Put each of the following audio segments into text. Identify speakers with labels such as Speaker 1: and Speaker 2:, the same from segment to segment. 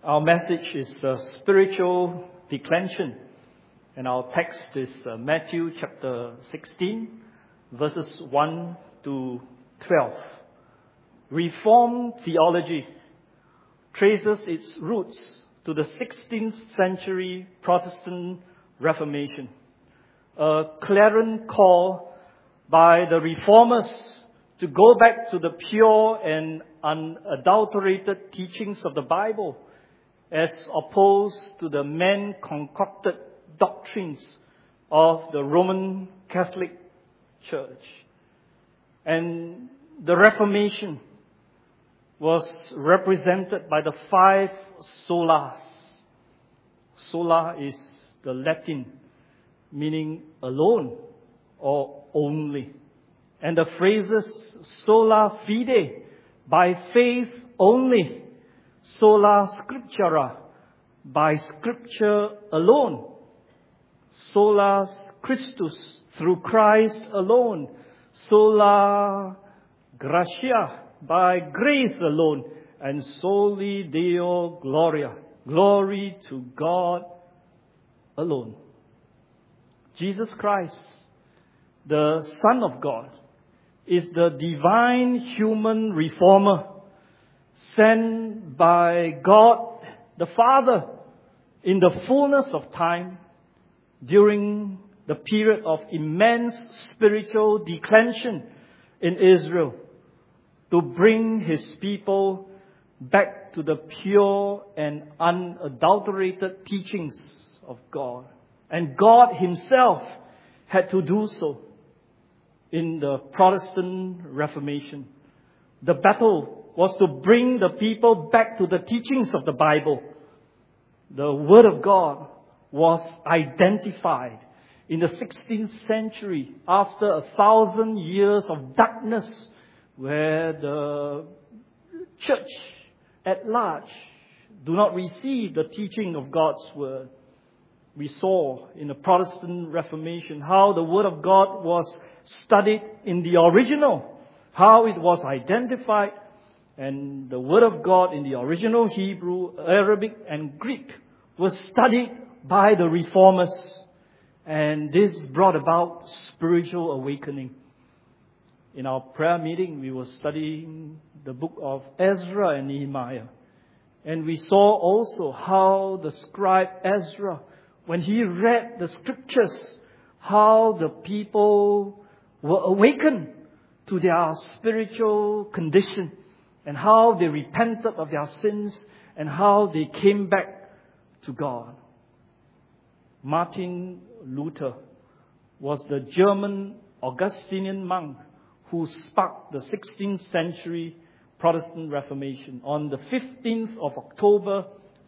Speaker 1: Our message is spiritual declension, and our text is Matthew chapter 16, verses 1 to 12. Reformed theology traces its roots to the 16th century Protestant Reformation, a clarion call by the reformers to go back to the pure and unadulterated teachings of the Bible, as opposed to the man-concocted doctrines of the Roman Catholic Church. And the Reformation was represented by the 5 solas. Sola is the Latin meaning alone or only. And the phrases sola fide, by faith only, sola scriptura, by scripture alone, sola Christus, through Christ alone, sola gratia, by grace alone, and soli Deo gloria, glory to God alone. Jesus Christ, the Son of God, is the divine human reformer sent by God the Father in the fullness of time during the period of immense spiritual declension in Israel, to bring His people back to the pure and unadulterated teachings of God. And God Himself had to do so in the Protestant Reformation. The battle was to bring the people back to the teachings of the Bible. The Word of God was identified in the 16th century after 1,000 years of darkness, where the church at large do not receive the teaching of God's Word. We saw in the Protestant Reformation how the Word of God was studied in the original, how it was identified, and the Word of God in the original Hebrew, Arabic, and Greek was studied by the reformers, and this brought about spiritual awakening. In our prayer meeting, we were studying the book of Ezra and Nehemiah, and we saw also how the scribe Ezra, when he read the scriptures, how the people were awakened to their spiritual condition, and how they repented of their sins, and how they came back to God. Martin Luther was the German Augustinian monk who sparked the 16th century Protestant Reformation on the 15th of October,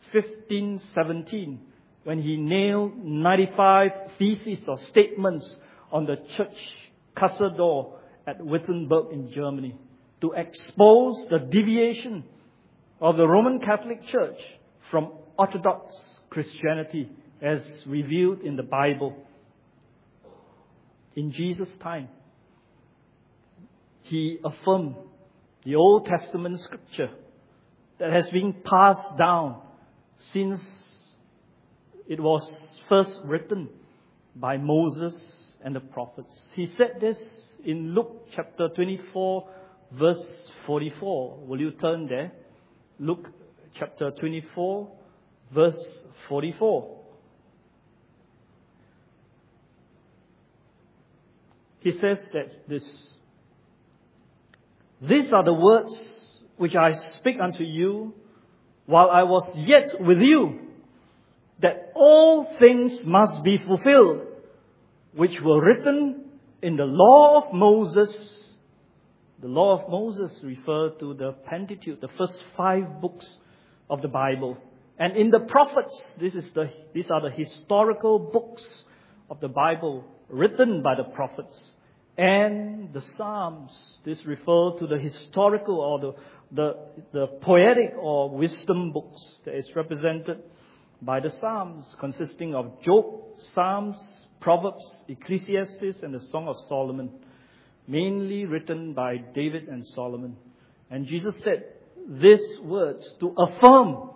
Speaker 1: 1517, when he nailed 95 theses or statements on the church castle door at Wittenberg in Germany, to expose the deviation of the Roman Catholic Church from Orthodox Christianity as revealed in the Bible. In Jesus' time, he affirmed the Old Testament scripture that has been passed down since it was first written by Moses and the prophets. He said this in Luke chapter 24, verse 44. Will you turn there? Luke chapter 24, verse 44. He says that these are the words which I speak unto you while I was yet with you, that all things must be fulfilled, which were written in the law of Moses. The law of Moses referred to the Pentateuch, the first 5 books of the Bible. And in the prophets, these are the historical books of the Bible written by the prophets. And the Psalms, this refers to the historical or the poetic or wisdom books that is represented by the Psalms, consisting of Job, Psalms, Proverbs, Ecclesiastes, and the Song of Solomon, mainly written by David and Solomon. And Jesus said these words to affirm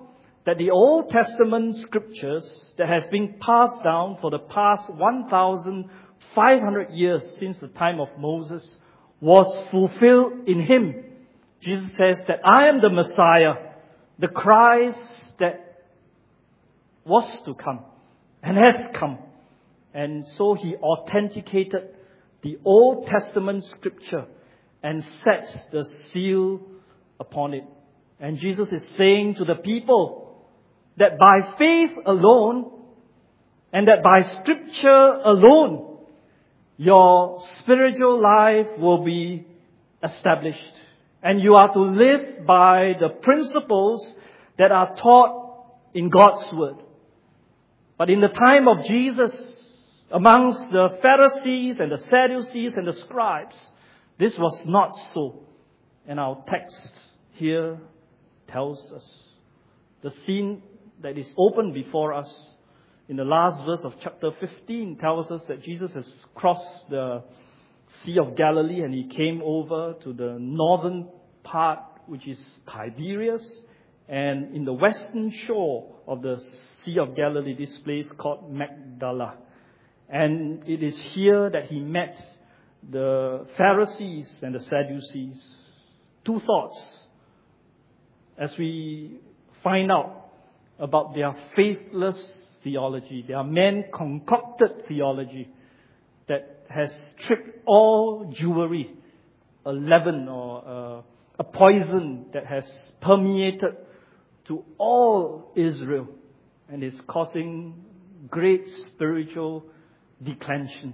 Speaker 1: that the Old Testament scriptures that has been passed down for the past 1,500 years since the time of Moses was fulfilled in Him. Jesus says that I am the Messiah, the Christ that was to come and has come. And so He authenticated the Old Testament scripture and set the seal upon it. And Jesus is saying to the people that by faith alone and that by scripture alone, your spiritual life will be established. And you are to live by the principles that are taught in God's Word. But in the time of Jesus, amongst the Pharisees and the Sadducees and the scribes, this was not so. And our text here tells us. The scene that is open before us in the last verse of chapter 15 tells us that Jesus has crossed the Sea of Galilee and He came over to the northern part, which is Tiberias, and in the western shore of the Sea of Galilee, this place called Magdala. And it is here that He met the Pharisees and the Sadducees. Two thoughts as we find out about their faithless theology, their man-concocted theology that has stripped all jewelry, a leaven or a poison that has permeated to all Israel and is causing great spiritual declension.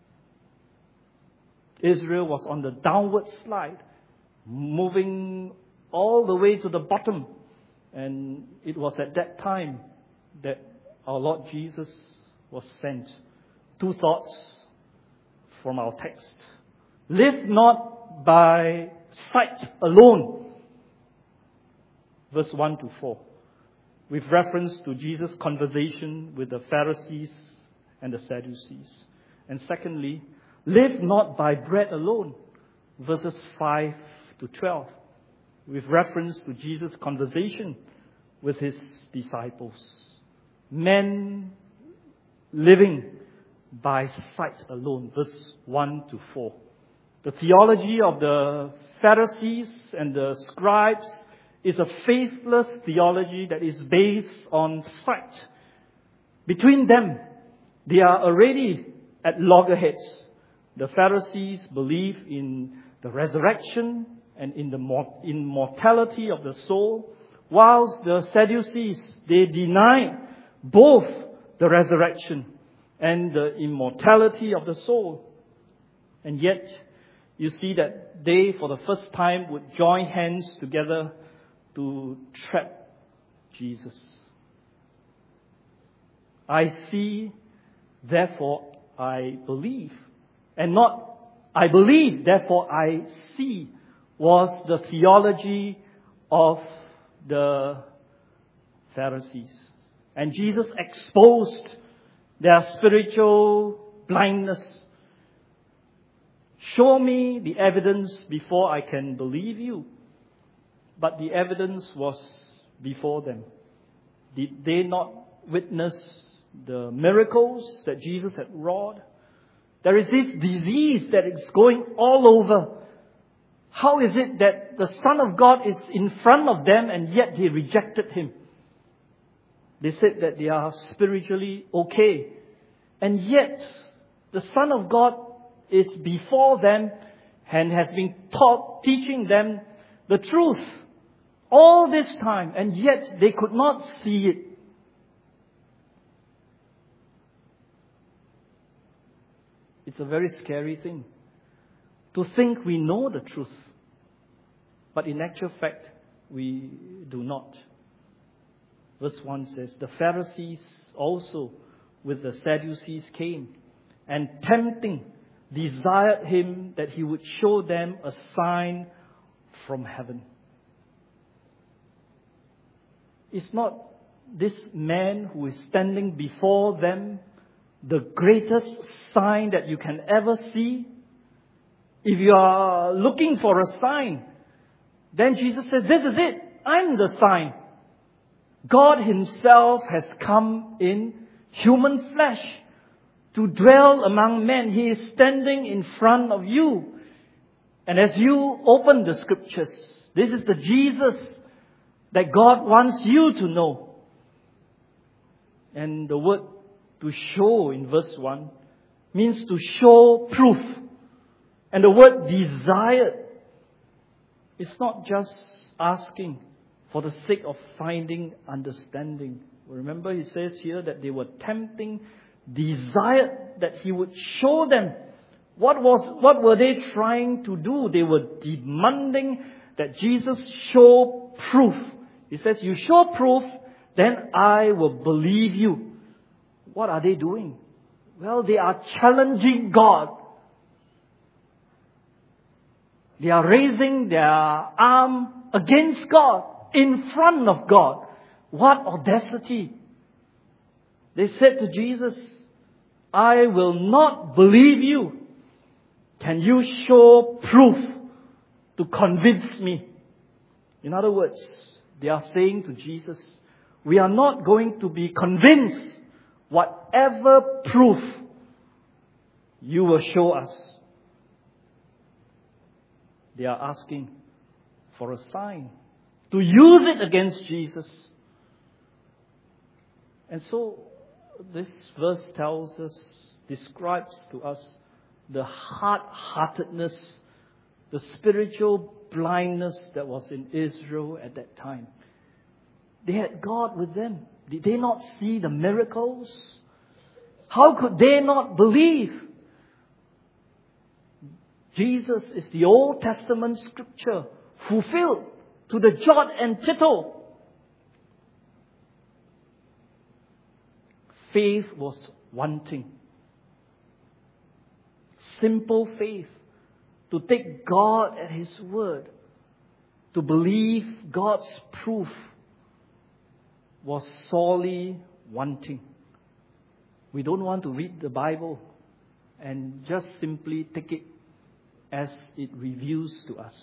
Speaker 1: Israel was on the downward slide, moving all the way to the bottom. And it was at that time that our Lord Jesus was sent. Two thoughts from our text. Live not by sight alone. Verse 1 to 4. With reference to Jesus' conversation with the Pharisees and the Sadducees. And secondly, live not by bread alone. Verses 5 to 12. With reference to Jesus' conversation with His disciples. Men living by sight alone. Verse 1 to 4. The theology of the Pharisees and the scribes is a faithless theology that is based on sight. Between them, they are already at loggerheads. The Pharisees believe in the resurrection and in the immortality of the soul, whilst the Sadducees, they deny both the resurrection and the immortality of the soul. And yet, you see that they, for the first time, would join hands together to trap Jesus. I see, therefore I believe. And not, I believe, therefore I see, was the theology of the Pharisees. And Jesus exposed their spiritual blindness. Show me the evidence before I can believe you. But the evidence was before them. Did they not witness the miracles that Jesus had wrought? There is this disease that is going all over. How is it that the Son of God is in front of them and yet they rejected Him? They said that they are spiritually okay. And yet, the Son of God is before them and has been teaching them the truth all this time, and yet they could not see it. It's a very scary thing to think we know the truth, but in actual fact, we do not. Verse 1 says, the Pharisees also with the Sadducees came, and tempting, desired Him that He would show them a sign from heaven. Is not this man who is standing before them the greatest sign that you can ever see? If you are looking for a sign, then Jesus says, this is it. I'm the sign. God Himself has come in human flesh to dwell among men. He is standing in front of you. And as you open the Scriptures, this is the Jesus that God wants you to know. And the word to show in verse 1 means to show proof. And the word desired is not just asking for the sake of finding understanding. Remember, he says here that they were tempting, desired that He would show them. What were they trying to do? They were demanding that Jesus show proof. He says, you show proof, then I will believe you. What are they doing? Well, they are challenging God. They are raising their arm against God, in front of God. What audacity! They said to Jesus, I will not believe you. Can you show proof to convince me? In other words, they are saying to Jesus, we are not going to be convinced whatever proof you will show us. They are asking for a sign to use it against Jesus. And so this verse tells us, describes to us the hard-heartedness, the spiritual blindness that was in Israel at that time. They had God with them. Did they not see the miracles? How could they not believe? Jesus is the Old Testament scripture fulfilled to the jot and tittle. Faith was wanting. Simple faith. To take God at His word. To believe God's proof was sorely wanting. We don't want to read the Bible and just simply take it as it reveals to us.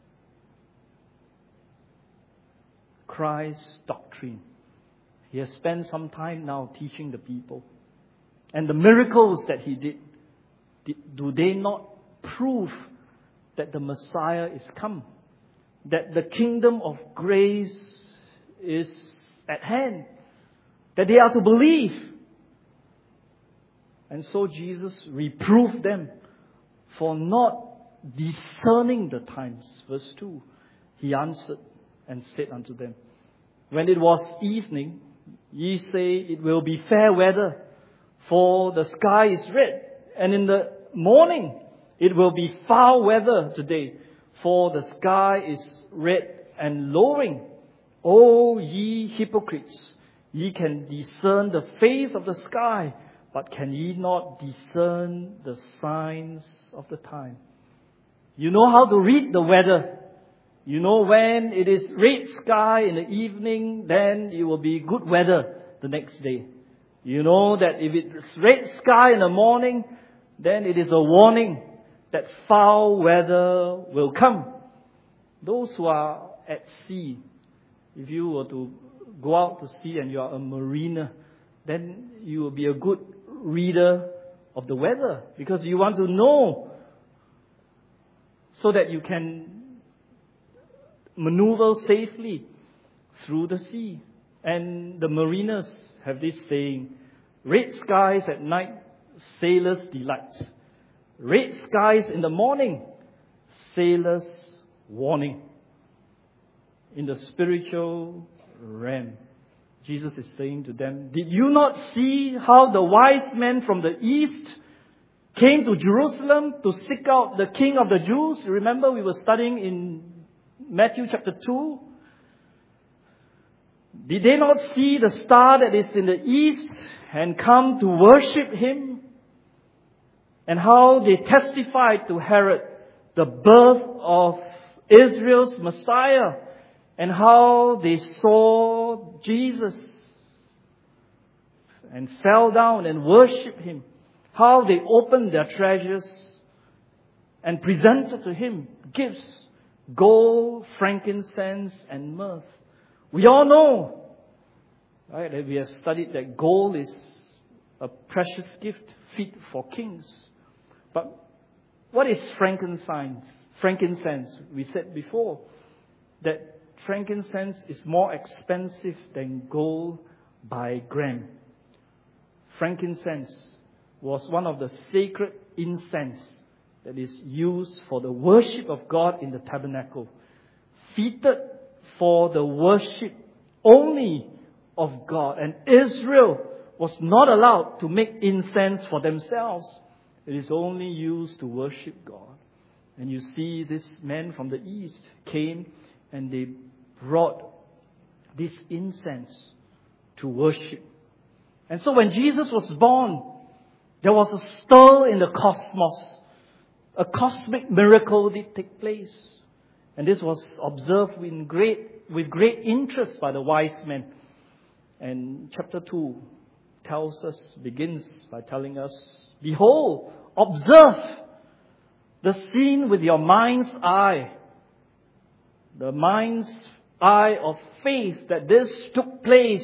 Speaker 1: Christ's doctrine. He has spent some time now teaching the people. And the miracles that He did, do they not prove that the Messiah is come? That the kingdom of grace is at hand? That they are to believe? And so Jesus reproved them for not discerning the times. Verse 2, He answered and said unto them, when it was evening, ye say it will be fair weather, for the sky is red. And in the morning, it will be foul weather today, for the sky is red and lowering. O ye hypocrites, ye can discern the face of the sky, but can ye not discern the signs of the time? You know how to read the weather. You know when it is red sky in the evening, then it will be good weather the next day. You know that if it's red sky in the morning, then it is a warning that foul weather will come. Those who are at sea, if you were to go out to sea and you are a mariner, then you will be a good reader of the weather, because you want to know so that you can maneuver safely through the sea. And the mariners have this saying, red skies at night, sailors' delight. Red skies in the morning, sailors' warning. In the spiritual realm, Jesus is saying to them, did you not see how the wise men from the east came to Jerusalem to seek out the King of the Jews? Remember, we were studying in Matthew chapter 2. Did they not see the star that is in the east and come to worship Him? And how they testified to Herod the birth of Israel's Messiah, and how they saw Jesus and fell down and worshipped Him. How they opened their treasures and presented to Him gifts, gold, frankincense, and myrrh. We all know Right? And we have studied that gold is a precious gift fit for kings. But what is frankincense? Frankincense, we said before, that frankincense is more expensive than gold by gram. Frankincense was one of the sacred incense that is used for the worship of God in the tabernacle, fitted for the worship only of God. And Israel was not allowed to make incense for themselves. It is only used to worship God. And you see this man from the east came and they brought this incense to worship. And so when Jesus was born, there was a stir in the cosmos. A cosmic miracle did take place. And this was observed with great interest by the wise men. And chapter 2 begins by telling us, behold, observe the scene with your mind's eye. The mind's eye of faith that this took place.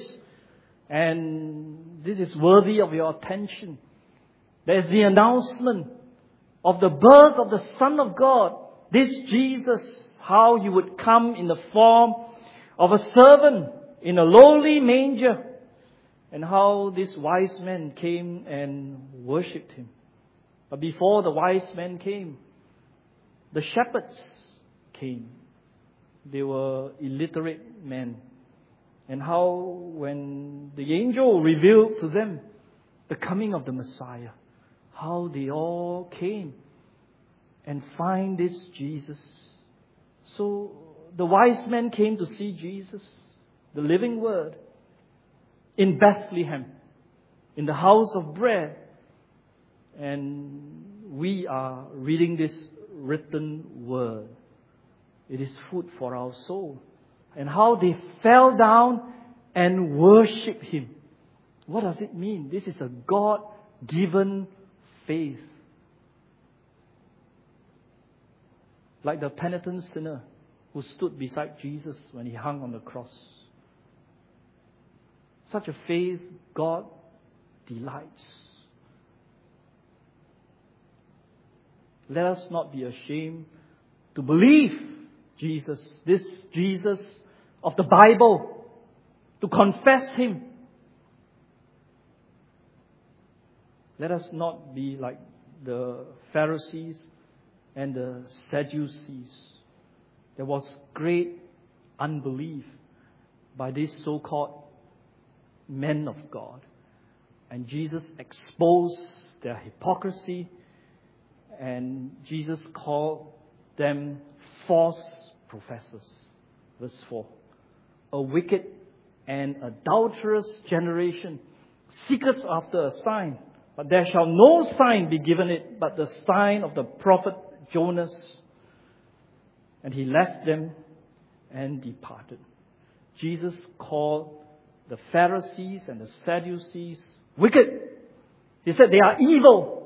Speaker 1: And this is worthy of your attention. There's the announcement of the birth of the Son of God. This Jesus, how He would come in the form of a servant in a lowly manger. And how these wise men came and worshipped Him. But before the wise men came, the shepherds came. They were illiterate men. And how when the angel revealed to them the coming of the Messiah, how they all came and find this Jesus. So the wise men came to see Jesus, the living Word, in Bethlehem, in the house of bread. And we are reading this written Word. It is food for our soul. And how they fell down and worshipped Him. What does it mean? This is a God-given faith. Like the penitent sinner who stood beside Jesus when He hung on the cross. Such a faith God delights. Let us not be ashamed to believe Jesus, this Jesus of the Bible, to confess Him. Let us not be like the Pharisees and the Sadducees. There was great unbelief by these so-called men of God. And Jesus exposed their hypocrisy, and Jesus called them false professors. Verse 4. A wicked and adulterous generation seeketh after a sign, but there shall no sign be given it but the sign of the prophet Jonas. And He left them and departed. Jesus called the Pharisees and the Sadducees wicked. He said they are evil.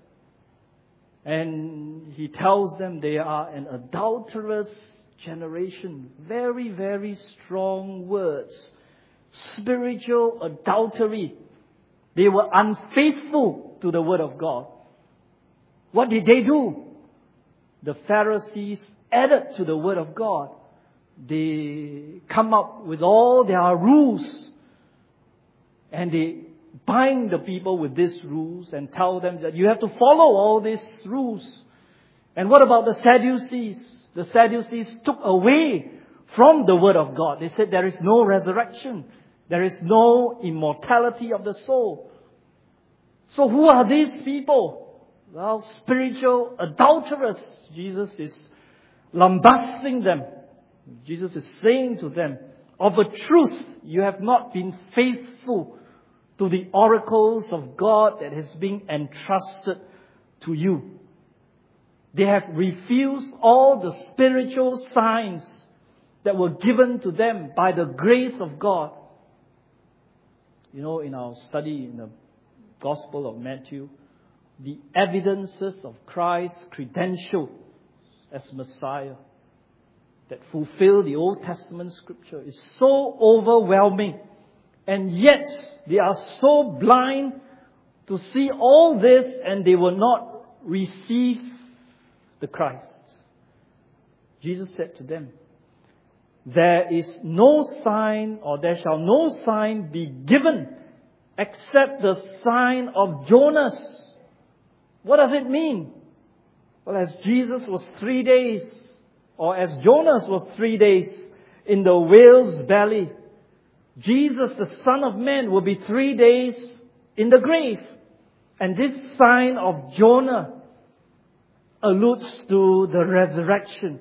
Speaker 1: And He tells them they are an adulterous generation. Very, very strong words. Spiritual adultery. They were unfaithful to the Word of God. What did they do? The Pharisees added to the Word of God. They come up with all their rules. And they bind the people with these rules and tell them that you have to follow all these rules. And what about the Sadducees? The Sadducees took away from the Word of God. They said there is no resurrection. There is no immortality of the soul. So who are these people? Well, spiritual adulterers. Jesus is lambasting them. Jesus is saying to them, of a truth, you have not been faithful to the oracles of God that has been entrusted to you. They have refused all the spiritual signs that were given to them by the grace of God. You know, in our study in the Gospel of Matthew, the evidences of Christ's credential as Messiah that fulfill the Old Testament scripture is so overwhelming And yet, they are so blind to see all this, and they will not receive the Christ. Jesus said to them, there is no sign, or there shall no sign be given except the sign of Jonas. What does it mean? Well, as Jesus was 3 days, or as Jonas was 3 days in the whale's belly, Jesus, the Son of Man, will be 3 days in the grave. And this sign of Jonah alludes to the resurrection.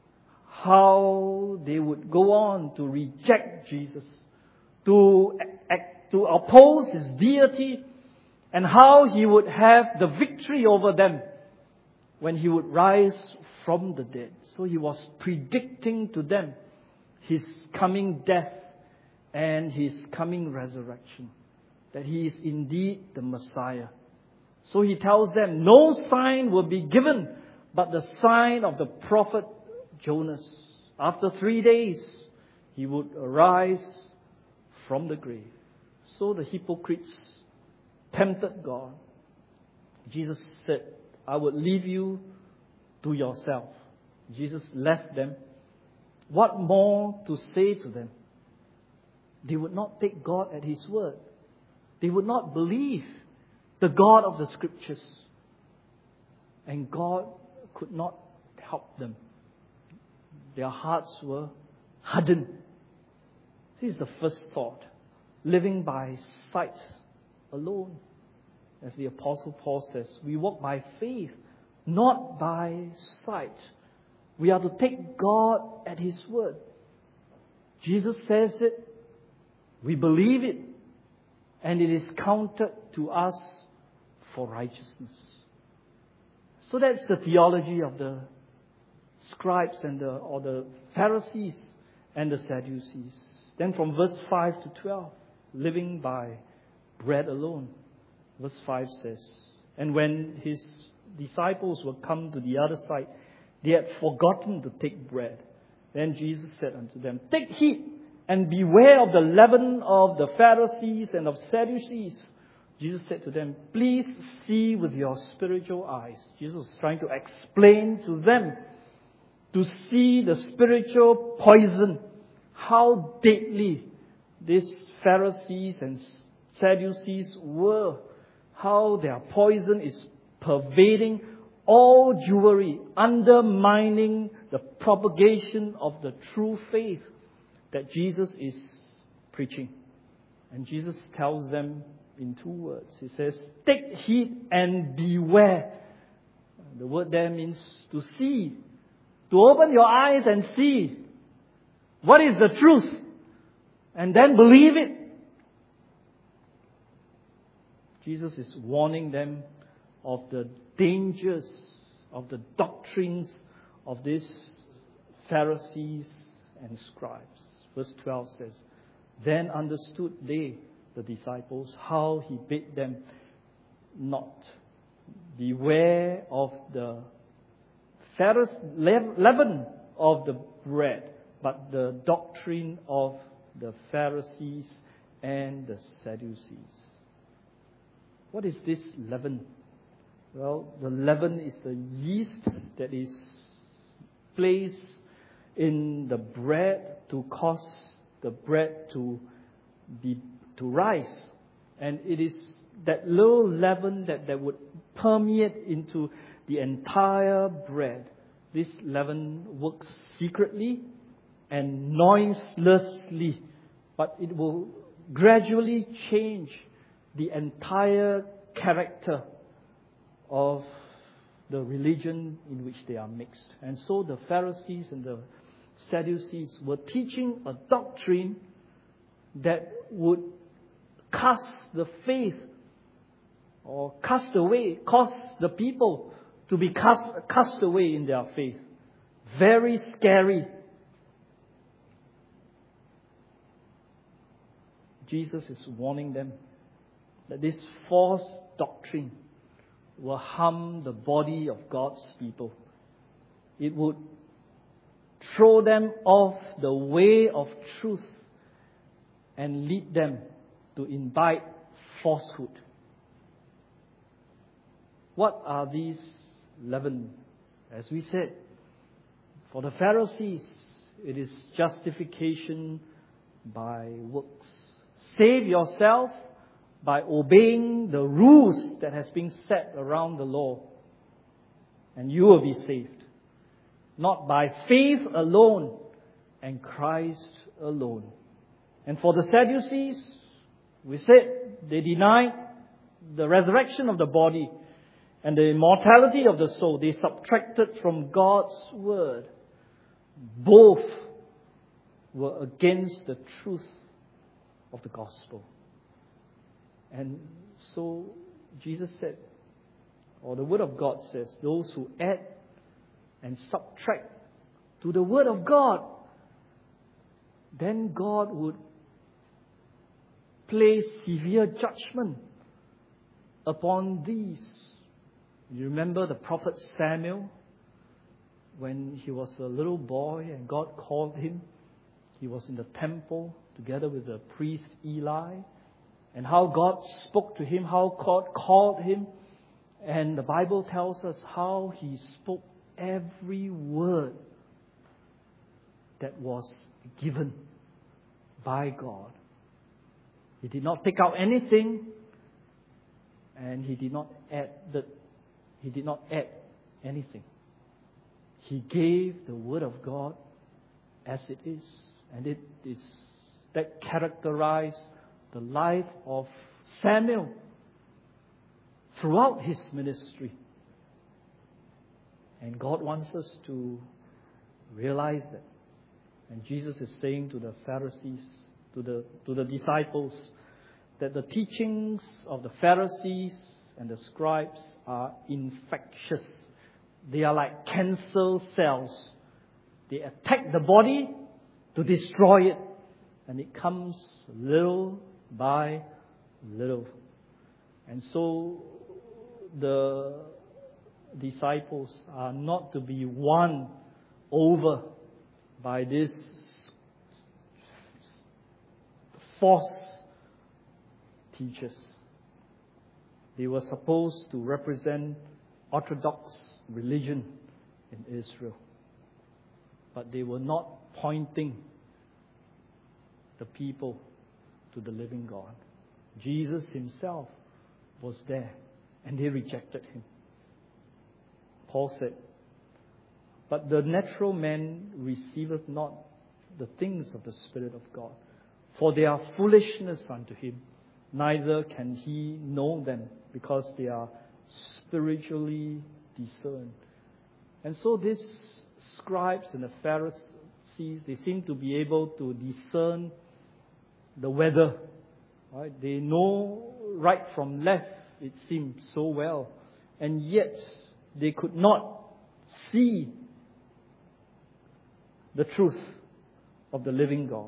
Speaker 1: How they would go on to reject Jesus, to oppose His deity, and how He would have the victory over them when He would rise from the dead. So He was predicting to them His coming death and His coming resurrection, that He is indeed the Messiah. So He tells them, no sign will be given but the sign of the prophet Jonas. After 3 days, he would arise from the grave. So the hypocrites tempted God. Jesus said, I would leave you to yourself. Jesus left them. What more to say to them? They would not take God at His word. They would not believe the God of the Scriptures. And God could not help them. Their hearts were hardened. This is the first thought. Living by sight alone. As the Apostle Paul says, we walk by faith, not by sight. We are to take God at His word. Jesus says it, we believe it, and it is counted to us for righteousness. So that's the theology of the scribes and the Pharisees and the Sadducees. Then from verse 5 to 12, living by bread alone. Verse 5 says, and when His disciples were come to the other side, they had forgotten to take bread. Then Jesus said unto them, take heed and beware of the leaven of the Pharisees and of Sadducees. Jesus said to them, please see with your spiritual eyes. Jesus was trying to explain to them to see the spiritual poison, how deadly these Pharisees and Sadducees were, how their poison is pervading all Jewry, undermining the propagation of the true faith that Jesus is preaching. And Jesus tells them in 2 words. He says, take heed and beware. The word there means to see. To open your eyes and see what is the truth, and then believe it. Jesus is warning them of the dangers of the doctrines of these Pharisees and scribes. Verse 12 says, then understood they, the disciples, how He bid them not beware of the leaven of the bread, but the doctrine of the Pharisees and the Sadducees. What is this leaven? Well, the leaven is the yeast that is placed in the bread to cause the bread to rise. And it is that little leaven that would permeate into the entire bread. This leaven works secretly and noiselessly, but it will gradually change the entire character of the religion in which they are mixed. And so the Pharisees and the Sadducees were teaching a doctrine that would cast the faith or cast away, cause the people to be cast away in their faith. Very scary. Jesus is warning them that this false doctrine will harm the body of God's people. It would throw them off the way of truth and lead them to invite falsehood. What are these leaven? As we said, for the Pharisees, it is justification by works. Save yourself by obeying the rules that has been set around the law, and you will be saved. Not by faith alone and Christ alone. And for the Sadducees, we said they denied the resurrection of the body and the immortality of the soul. They subtracted from God's word. Both were against the truth of the gospel. And so Jesus said, or the word of God says, those who add and subtract to the word of God, then God would place severe judgment upon these. You remember the prophet Samuel, when he was a little boy and God called him. He was in the temple together with the priest Eli, and how God spoke to him, how God called him. And the Bible tells us how he spoke every word that was given by God. He did not take out anything, and he did not add anything. He gave the word of God as it is, and it is that characterized the life of Samuel throughout his ministry. And God wants us to realize that. And Jesus is saying to the Pharisees, to the disciples, that the teachings of the Pharisees and the scribes are infectious. They are like cancer cells. They attack the body to destroy it. And it comes little by little. And so the disciples are not to be won over by this false teachers. They were supposed to represent Orthodox religion in Israel, but they were not pointing the people to the living God. Jesus himself was there, and they rejected him. Paul said, "But the natural man receiveth not the things of the Spirit of God, for they are foolishness unto him, neither can he know them, because they are spiritually discerned." And so these scribes and the Pharisees, they seem to be able to discern the weather. Right? They know right from left, it seems so well. And yet, they could not see the truth of the living God.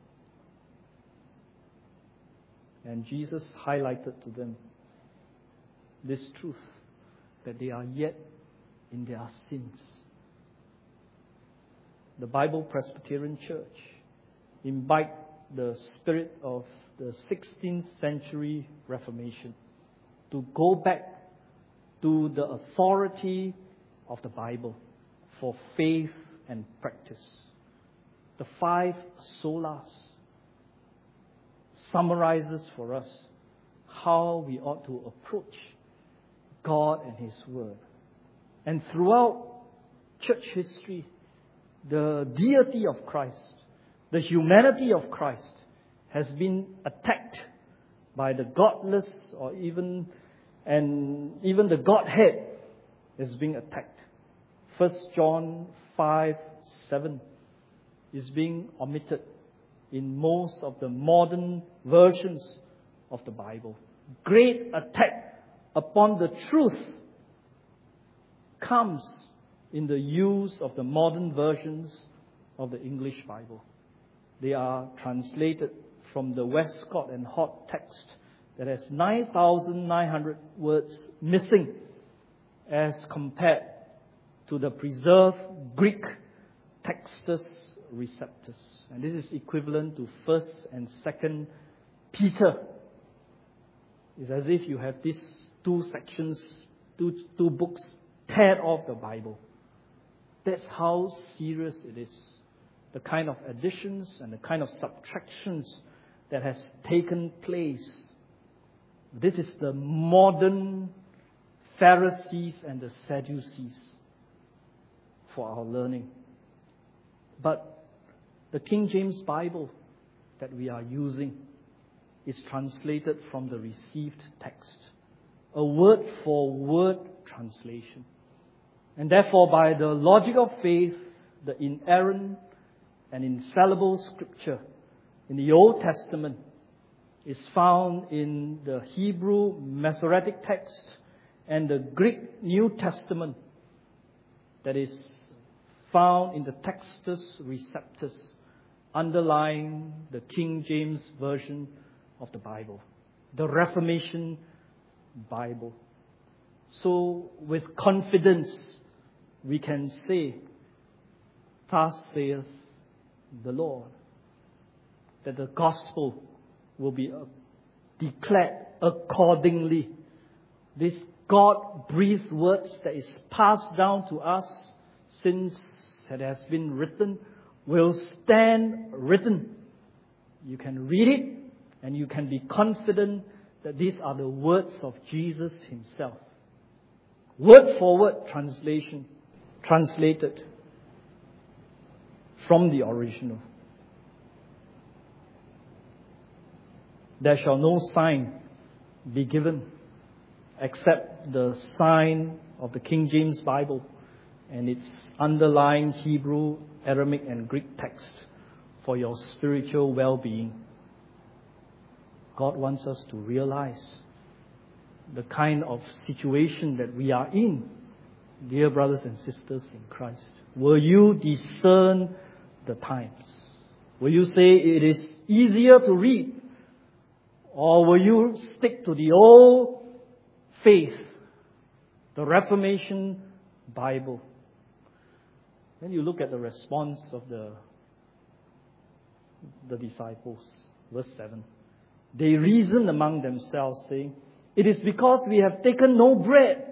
Speaker 1: And Jesus highlighted to them this truth, that they are yet in their sins. The Bible Presbyterian Church imbibed the spirit of the 16th century Reformation to go back to the authority of the Bible for faith and practice. The 5 solas summarizes for us how we ought to approach God and His Word. And throughout church history, the deity of Christ, the humanity of Christ, has been attacked by the godless, or even the Godhead is being attacked. 1 John 5:7 is being omitted in most of the modern versions of the Bible. Great attack upon the truth comes in the use of the modern versions of the English Bible. They are translated from the Westcott and Hort text that has 9,900 words missing as compared to the preserved Greek texts receptors. And this is equivalent to 1st and 2nd Peter. It's as if you have these two sections, two books teared off the Bible. That's how serious it is. The kind of additions and the kind of subtractions that has taken place. This is the modern Pharisees and the Sadducees for our learning. But the King James Bible that we are using is translated from the received text. A word-for-word translation. And therefore, by the logic of faith, the inerrant and infallible Scripture in the Old Testament is found in the Hebrew Masoretic text and the Greek New Testament that is found in the Textus Receptus underlying the King James Version of the Bible, the Reformation Bible. So with confidence we can say, thus saith the Lord, that the gospel will be declared accordingly. This God-breathed words that is passed down to us since it has been written will stand written. You can read it and you can be confident that these are the words of Jesus Himself. Word for word translation, translated from the original. There shall no sign be given except the sign of the King James Bible and its underlying Hebrew, Aramaic and Greek text for your spiritual well-being. God wants us to realize the kind of situation that we are in, dear brothers and sisters in Christ. Will you discern the times? Will you say it is easier to read? Or will you stick to the old faith, the Reformation Bible? Then you look at the response of the disciples. Verse 7. They reasoned among themselves, saying, "It is because we have taken no bread."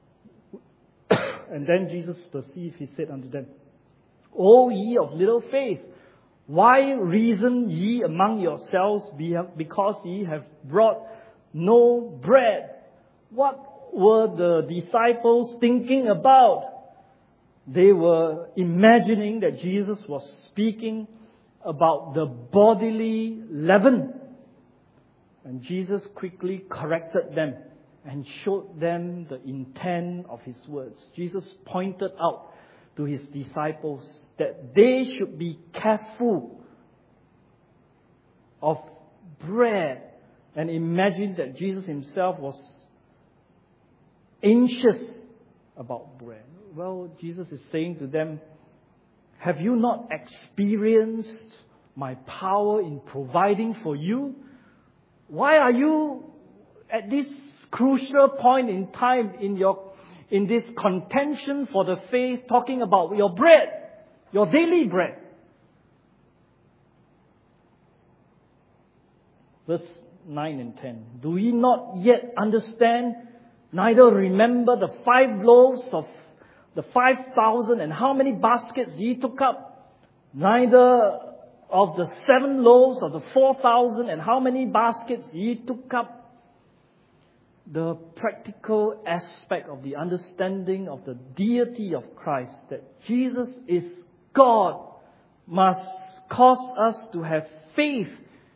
Speaker 1: And then Jesus perceived, He said unto them, "O ye of little faith, why reason ye among yourselves because ye have brought no bread?" What were the disciples thinking about? They were imagining that Jesus was speaking about the bodily leaven. And Jesus quickly corrected them and showed them the intent of His words. Jesus pointed out to His disciples that they should be careful of bread, and imagine that Jesus Himself was anxious about bread. Well, Jesus is saying to them, have you not experienced my power in providing for you? Why are you at this crucial point in time in this contention for the faith talking about your bread, your daily bread? Verse 9 and 10. Do ye not yet understand, neither remember the 5 loaves of the 5,000 and how many baskets ye took up? Neither of the 7 loaves of the 4,000 and how many baskets ye took up? The practical aspect of the understanding of the deity of Christ, that Jesus is God, must cause us to have faith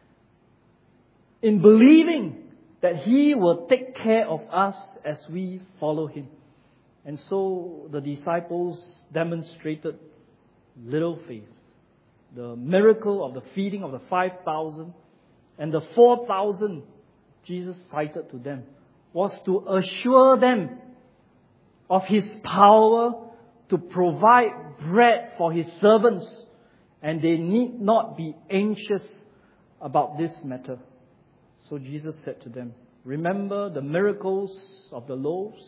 Speaker 1: in believing that He will take care of us as we follow Him. And so the disciples demonstrated little faith. The miracle of the feeding of the 5,000 and the 4,000 Jesus cited to them was to assure them of His power to provide bread for His servants, and they need not be anxious about this matter. So Jesus said to them, remember the miracles of the loaves?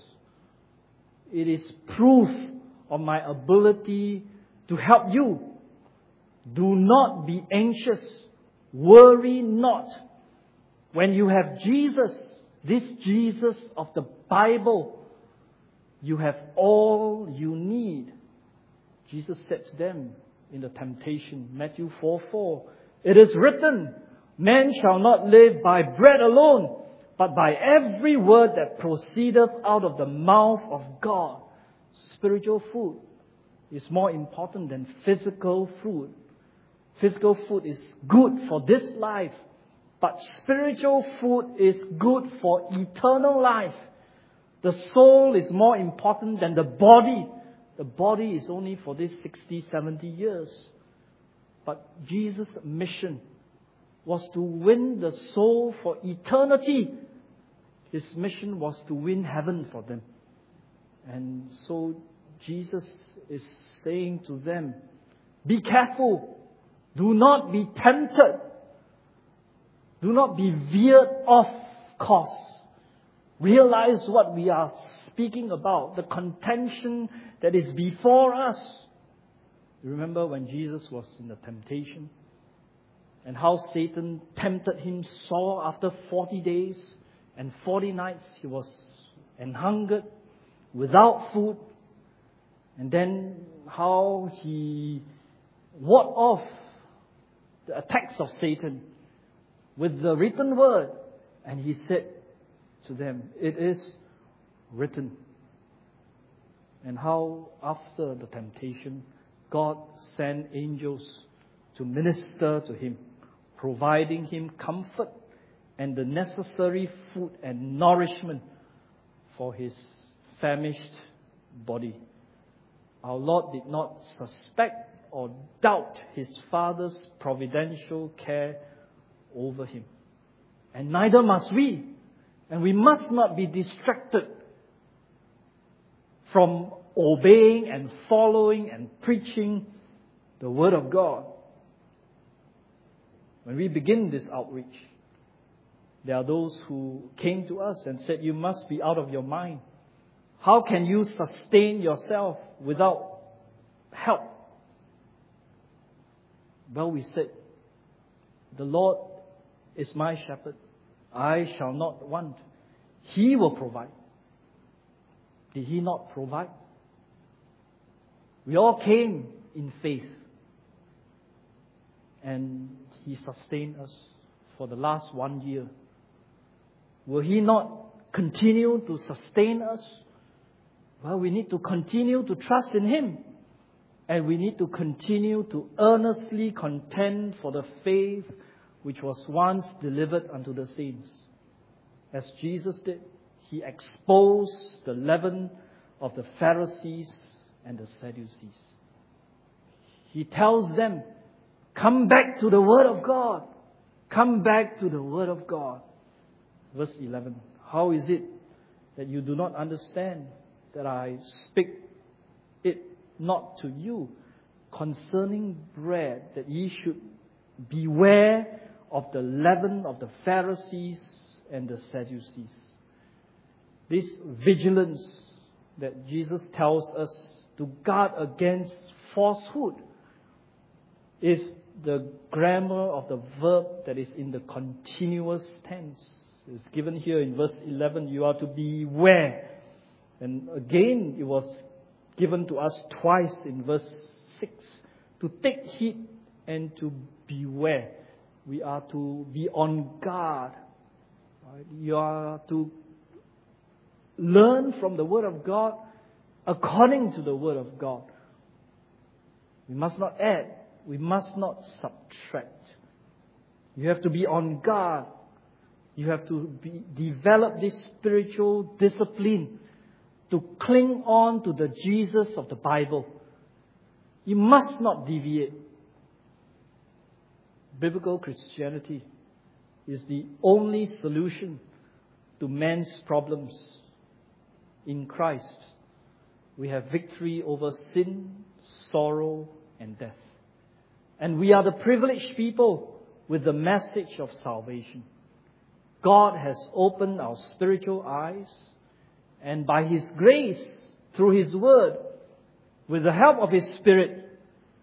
Speaker 1: It is proof of my ability to help you. Do not be anxious. Worry not. When you have Jesus, this Jesus of the Bible, you have all you need. Jesus said to them in the temptation, Matthew 4:4, it is written, man shall not live by bread alone, but by every word that proceedeth out of the mouth of God. Spiritual food is more important than physical food. Physical food is good for this life, but spiritual food is good for eternal life. The soul is more important than the body. The body is only for this 60, 70 years. But Jesus' mission was to win the soul for eternity. His mission was to win heaven for them. And so Jesus is saying to them, be careful. Do not be tempted. Do not be veered off course. Realize what we are speaking about, the contention that is before us. You remember when Jesus was in the temptation and how Satan tempted him sore after 40 days and 40 nights he was hungered without food, and then how he ward off the attacks of Satan with the written word, and he said to them, it is written. And how after the temptation, God sent angels to minister to him, providing him comfort and the necessary food and nourishment for his famished body. Our Lord did not suspect or doubt his Father's providential care over him. And neither must we. And we must not be distracted from obeying and following and preaching the Word of God. When we begin this outreach, there are those who came to us and said, you must be out of your mind. How can you sustain yourself without help? Well, we said, the Lord is my shepherd. I shall not want. He will provide. Did He not provide? We all came in faith. And He sustained us for the last 1 year. Will He not continue to sustain us? Well, we need to continue to trust in Him. And we need to continue to earnestly contend for the faith which was once delivered unto the saints. As Jesus did, He exposed the leaven of the Pharisees and the Sadducees. He tells them, come back to the Word of God. Come back to the Word of God. Verse 11. How is it that you do not understand that I speak it not to you concerning bread, that ye should beware of the leaven of the Pharisees and the Sadducees? This vigilance that Jesus tells us to guard against falsehood is the grammar of the verb that is in the continuous tense. It's given here in verse 11, you are to beware. And again, it was given to us twice in verse 6, to take heed and to beware. We are to be on guard. You are to learn from the Word of God according to the Word of God. We must not add. We must not subtract. You have to be on guard. You have to develop this spiritual discipline to cling on to the Jesus of the Bible. You must not deviate. Biblical Christianity is the only solution to man's problems. In Christ, we have victory over sin, sorrow, and death. And we are the privileged people with the message of salvation. God has opened our spiritual eyes, and by His grace, through His Word, with the help of His Spirit,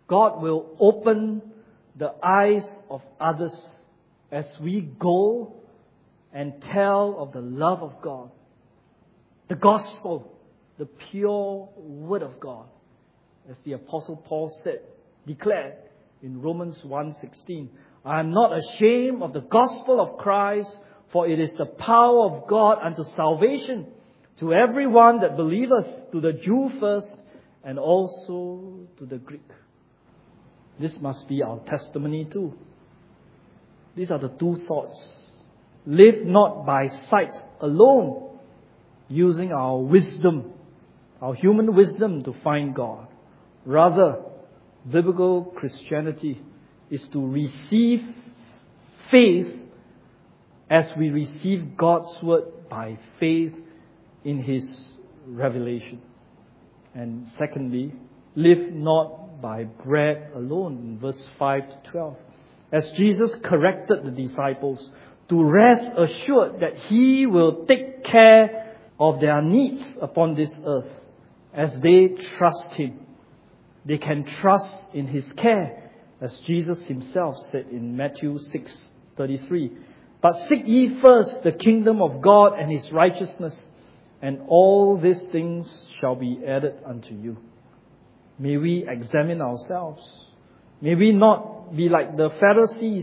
Speaker 1: God will open the eyes of others as we go and tell of the love of God, the gospel, the pure word of God, as the Apostle Paul said, declared in Romans 1:16, I am not ashamed of the gospel of Christ, for it is the power of God unto salvation to everyone that believeth, to the Jew first, and also to the Greek. This must be our testimony too. These are the two thoughts. Live not by sight alone, using our wisdom, our human wisdom to find God. Rather, biblical Christianity is to receive faith as we receive God's word by faith in His revelation. And secondly, live not by bread alone, in verse 5 to 12. As Jesus corrected the disciples to rest assured that He will take care of their needs upon this earth. As they trust Him, they can trust in His care, as Jesus Himself said in Matthew 6:33. But seek ye first the kingdom of God and His righteousness, and all these things shall be added unto you. May we examine ourselves. May we not be like the Pharisees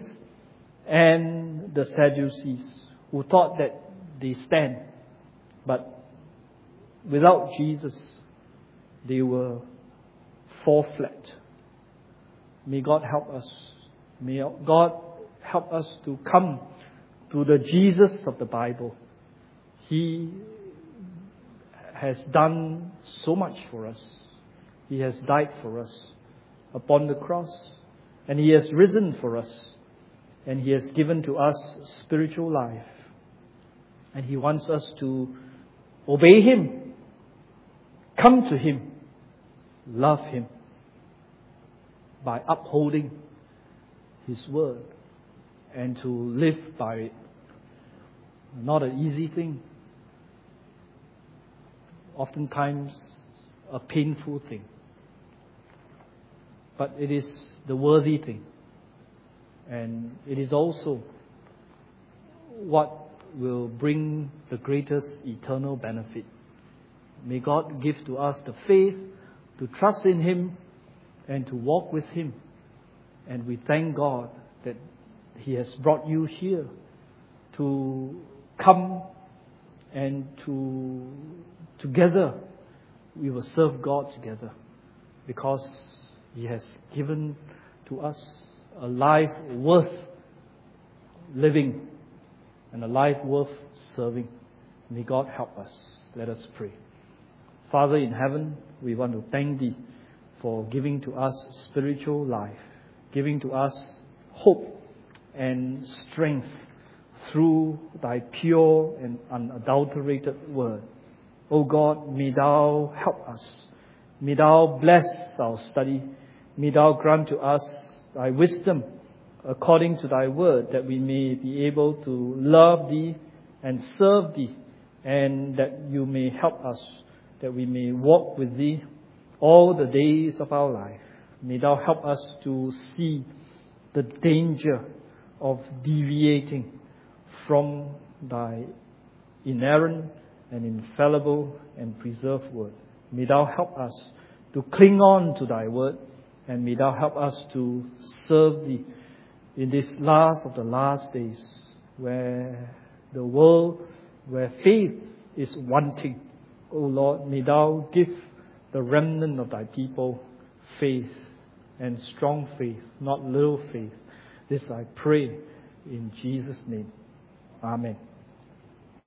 Speaker 1: and the Sadducees, who thought that they stand, but without Jesus, they will fall flat. May God help us. May God help us to come to the Jesus of the Bible. He has done so much for us. He has died for us upon the cross, and He has risen for us, and He has given to us spiritual life, and He wants us to obey Him, come to Him, love Him by upholding His word and to live by it. Not an easy thing. Oftentimes a painful thing. But it is the worthy thing. And it is also what will bring the greatest eternal benefit. May God give to us the faith to trust in Him and to walk with Him. And we thank God that He has brought you here to come and to together we will serve God together, because He has given to us a life worth living and a life worth serving. May God help us. Let us pray. Father in heaven, we want to thank Thee for giving to us spiritual life, giving to us hope and strength through Thy pure and unadulterated word. O God, may Thou help us. May Thou bless our study. May Thou grant to us Thy wisdom according to Thy word, that we may be able to love Thee and serve Thee, and that You may help us, that we may walk with Thee all the days of our life. May Thou help us to see the danger of deviating from Thy inerrant and infallible and preserved word. May Thou help us to cling on to Thy word, and may Thou help us to serve Thee in this last of the last days, where the world, where faith is wanting. O Lord, may Thou give the remnant of Thy people faith, and strong faith, not little faith. This I pray in Jesus' name. Amen.